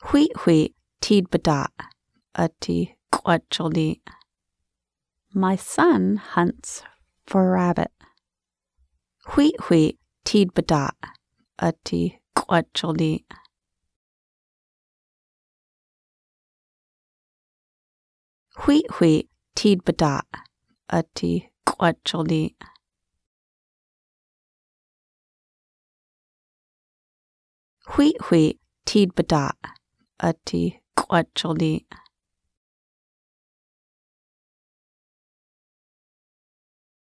Wheat wheat teed bada ati quacholi. My son hunts for rabbit. Wheat wheat teed bada ati quacholi. Wheat wheat teed bada ati quacholi. Wheat wheat teed bada ati quacholi.